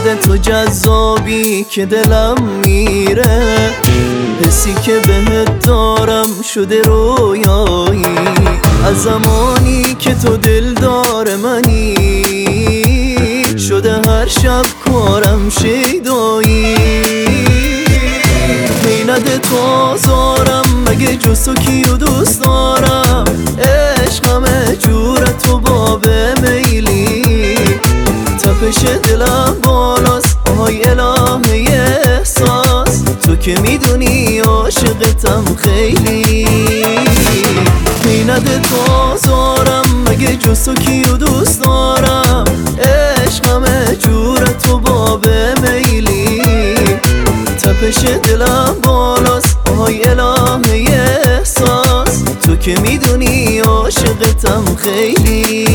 یاد تو جذابی که دلم میره، حسی که بهت دارم شده رویایی، از زمانی که تو دلدار منی شده هر شب کارم شیدایی. نده تو آزارم مگه جز تو کیو دوست دارم، عشق همه جور تو باب میلی، تپش دلم بالاست آهای الهه احساس، تو که میدونی عاشقتم خیلی. نده تو آزارم مگه جز تو کیو دوست دارم، عشق همه جور تو باب میلی، تپش دلم بالاست آهای الهه احساس، تو که میدونی عاشقتم خیلی.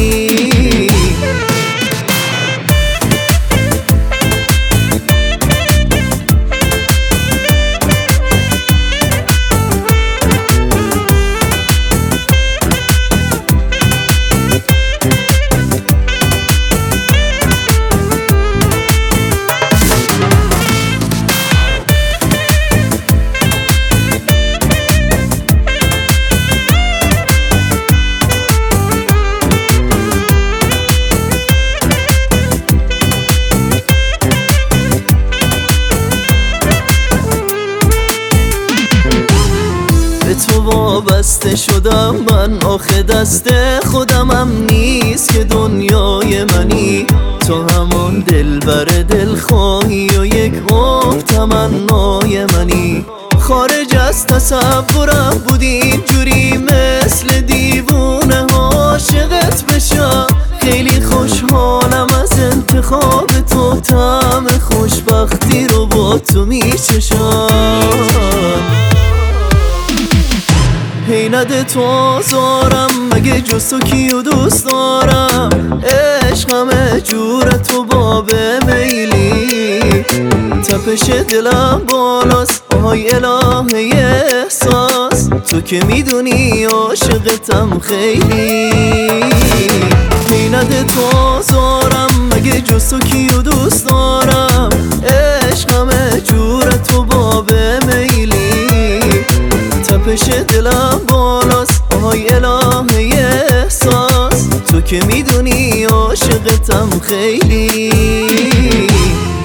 تو وابسته شدم من، آخه دست خودمم نیست که دنیای منی، تو همون دلبر دلخواهی و یک عمر تمنای منی، خارج از تصورم بودی اینجوری مثل دیوونه عاشقت بشم، خیلی خوشحالم از انتخاب تو، طعم خوشبختی رو با تو میچشم. هی نده تو آزارم مگه جز تو کیو دوست دارم، عشق همه جور تو باب میلی، تپش دلم بالاست آهای الهه احساس، تو که میدونی عاشقتم خیلی. هی نده تو آزارم مگه جز تو کیو دوست دارم، عشق همه جور تو باب میلی، تپش دلم بالاست آهای الهه احساس، تو که میدونی عاشقتم خیلی.